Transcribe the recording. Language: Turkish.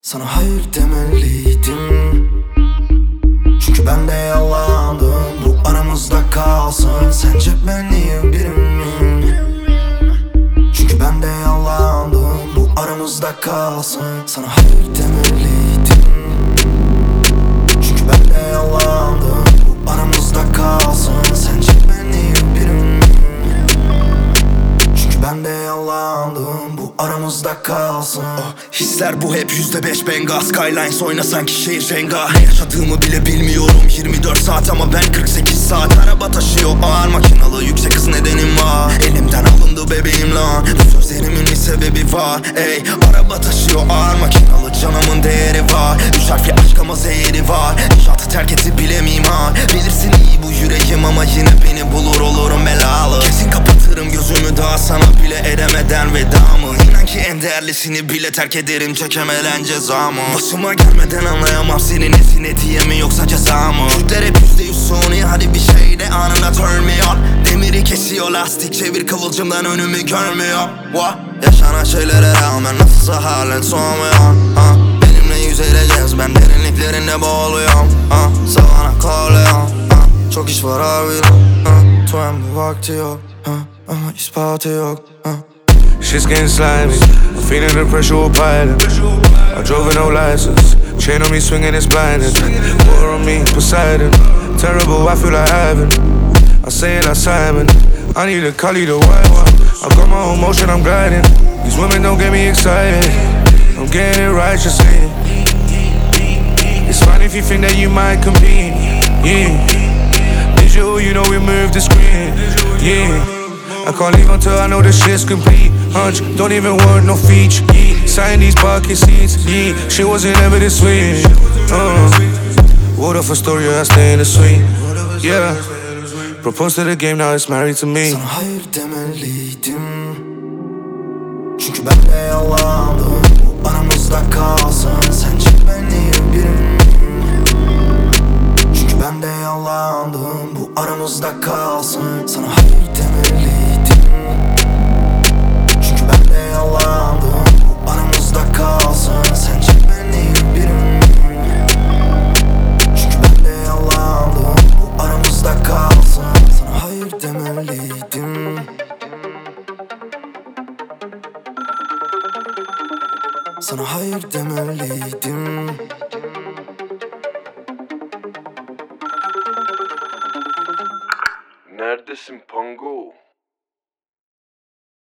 Sana hayır demeliydim, çünkü ben de yalandım. Bu aramızda kalsın. Sence ben iyi birim miyim? Çünkü ben de yalandım. Bu aramızda kalsın. Sana hayır demeliydim, çünkü ben de yalandım. Bu aramızda kalsın. Sence ben iyi birim miyim? Çünkü ben de yalandım. Bu aramızda kalsın. Hisler bu hep %5 benga. Skylines oyna sanki şehir Jenga. Ne yaşadığımı bile bilmiyorum. 24 saat ama ben 48 saat. Araba taşıyor ağır makinalı, yüksek hız nedenim var. Elimden alındı bebeğim lan. Bu sözlerimin bir sebebi var. Ey, araba taşıyor ağır makinalı, canımın değeri var. 3 harfli aşk ama zehri var. İnşaatı terk etti bile mimar. Bilirsin iyi bu yüreğim ama yine beni bulur, olurum belalı. Kesin kapatırım gözümü daha sana bile edemeden vedamı. İnan ki en değerlisini bile terk ederim, çekemeden cezamı. Başıma gelmeden anlayamam senin nesine diye mi yoksa ceza mı? Türkler hep %100 suni, hadi bir şey de anında turn me on. Demiri kesiyor lastik, çevir kıvılcımdan önümü görmüyor. Yaşanan şeylere rağmen nasılsa halen soğumuyor. Benimle yüzeyeceğiz, ben derinliklerinde boğuluyorum. Savana kolluyor. Çok iş var harbiden. Tuğen bu vakti yok, ama ispatı yok. Shit's getting slimy, I'm feeling the pressure of pilot. I drove with no license, chain on me swinging, it's blinding. War on me, Poseidon, terrible, I feel like heaven. I say it like Simon, I need a collie, the white one. I got my own motion, I'm gliding. These women don't get me excited, I'm getting it righteously. It's fine if you think that you might compete, yeah. Digital, you know we move the screen, yeah. I can't leave until I know the shit's complete. Hunch, don't even want no feature. Yeah. Sign these bucket seats. Yeah, shit wasn't ever this sweet. What if Astoria, I stay in the suite. Yeah, proposed to the game, now it's married to me. Sana hayır demeliydim, çünkü ben de yalandım. Bu aramızda kalsın. Sence ben iyi birim miyim? Çünkü ben de yalandım. Bu aramızda kalsın. Sana hayır demeliydim, çünkü ben de yalandım. Bu aramızda kalsın. Sence ben iyi birim miyim? Çünkü ben de yalandım. Bu aramızda kalsın. Sana hayır demeliydim. Sana hayır demeliydim. Neredesin Pango?